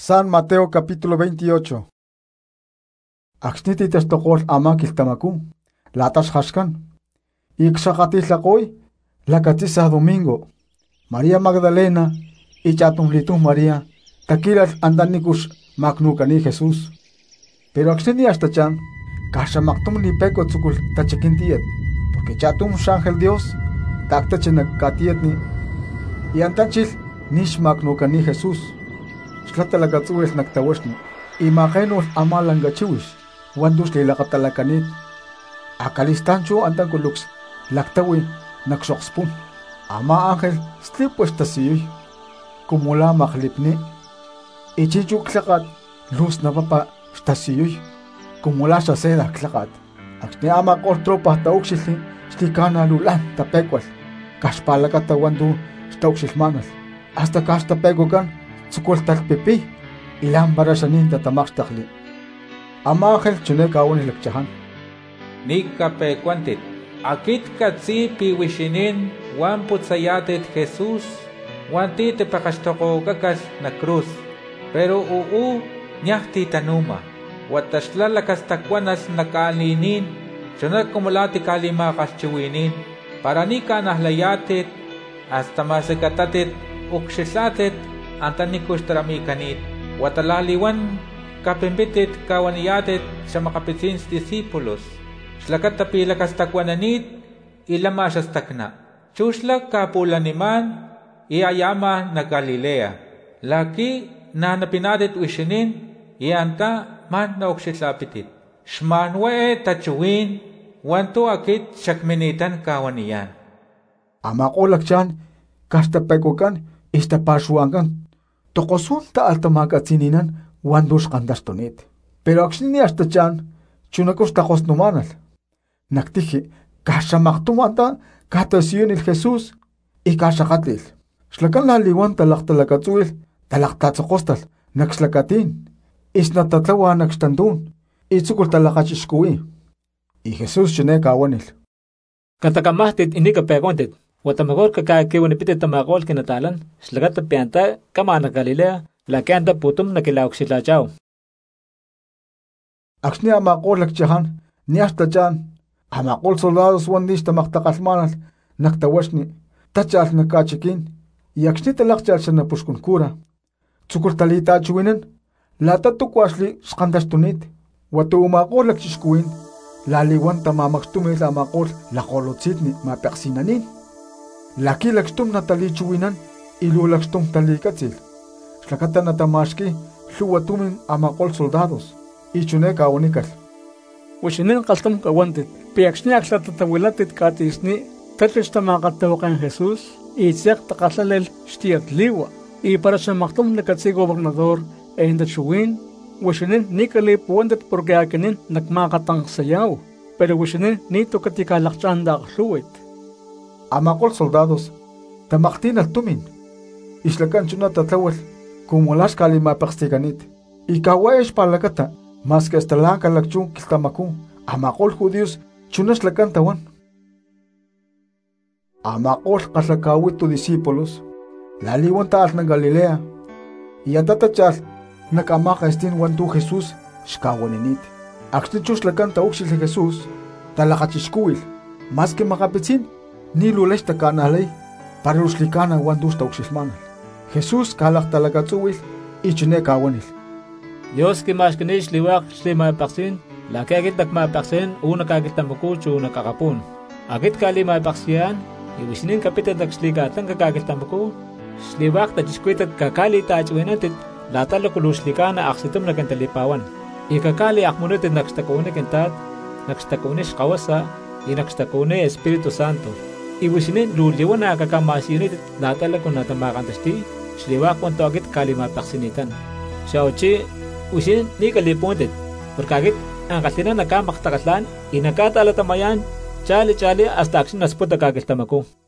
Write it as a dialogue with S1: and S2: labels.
S1: San Mateo capítulo 28. Axniti testokol ama kiltamaku, latas hashkan. Ixakatitlakoi, lakatisa domingo. María Magdalena, ichatumlitu María, takilat andanikus maknukani Jesús. Pero axnini hasta chan, kashamaktum ni peko tsukul tachekintiet, porque chatum shangel Dios, taktachenakatietni, y antanchil nish maknukani Jesús. Xlatalakatzuel naktawashni, imagenul amalangachiwish, wandus lilakatalakanit. Akalistancho antankulux, laktawi naksoxpun. Ama ángel slipwes tasiyuy, kumula maklipni. Ichichuk klakat, luz nabapa stasiyuy, kumula shaseda klakat. Akni ama kor tropa tauxilni, stikana lulan tapekwal, kashpalakata wandu stauxilmanal. Hasta kasta pegokan, tsukoltal pipi, ilambara shanin tatamaxtakli. Ama ángel chuneka unilakchahan.
S2: Nika pecuantit, akit katsi piwishinin, wan putsayatit Jesús, wan ti te pakastokogakas na cruz, pero nyahti tanuma, watashtlalakas takwanas nakalinin, shunat kumulati kalimakas chiwinin, para nika nahlayatit, hasta masikatatit, ukshisatit, antanikushtaramikanit, watalaliwan kapimbitit kawaniyatit sa makapitsins disipulos. Shlakata pilakas takwananit, ilamasas takna. Chuslak kapulaniman, iayama na Galilea. Laki na napinatit wishinin, ianta man na oksislapitit. Shmanwe tachuin, wanto akit shakminitan kawaniyan.
S1: Amakolak chan, kastapekokan, istapashuangan. Tokosun ta altamakatsininan, wandus kandastonit. Pero aksini hasta chan, chunakos takos numanal. Naktiji, kashamaktumanta, katasiyonil Jesús, y kashakatlil. Shlakan laliwan talaktalakatzuil, talaktatzakostal, nakslakatin, isnatatlawa nakstandun, itzukul talakachishkui. Y Jesús chineka awanil.
S3: Katakamahtit inika pegontit, watamagor kakakiwanipitit tamagol kinatalan, shlagata pianta, kamana Galilea, la kanta putum nakilauxilachao.
S1: Aksni amakol lakchahan, ni hasta chan, amakol soldados wandis tamaktakalmanal, naktawashni, tachal nakachikin, y aksni talakchal shanapushkunkura. Tsukul talita chuinen, la tatukwashli skandastunit, watu umakol lakchishkuin, la liwan tamamaktumil amakol lakolotzitni mapeksinanin. Laki lakstum natali chuinan, ilu lakstum talikatzil. Shlakata natamashki, luwatumin amakol soldados. Ichuneka unikal.
S4: Wishinin kaltam kawantit, piaksni aklatatawilatit katisni, tatlistamakatawakan Jesús, itziak takasalel shtiatliwa, y para shamaktum nakatsi gobernador, endachuwin, wishinin nikali puwantit porque akinin nakmakatang sayaw, pero wishinin nito katikalakchanda akluwit.
S1: Amakol soldados, tamaktin al tumin, islakan chunatatlawal, kumulas kalimapakstiganit, y kawaesh palakata, mas que hasta la calachun kiltamaku, amakol judíos chunas la cantawan. Amakol katlakawitu discípulos, la liwanta na Galilea, y atatachal nakamaka estin wantu Jesús shkawaninit. Axtichus la canta uxil de Jesús, talakachiskuil, mas que makapitzin, ni lulesh takanalay, para uslikana wandusta uxilmanal. Jesús kalak talakatzuil, y chuneka awanil.
S3: Dios que más que nish liwak slima paksin, la que agit takma paksin, una kagit tamukuchu una kakapun. Agit kalima paksian, iwisinin kapita taksliga tanga kagit tamuku, sliwak tachiskuitat kakali tachuinatit, la talakuluslikana aksitum na kantalipawan. Ikakali akmunutit nakstakune kentat, nakstakunish kawasa, inakstakune Espiritu Santo. Iwisinin luliwana kakamasinit, la talakunatamakantasti, sliwak wanto agit kalima paksinitan. Xiaochi, usin ni kalipuntit, porque agit ang kastina nakamaktakatlan, inakatalatamayan, chali hasta aksin nasputa kakiltamaku.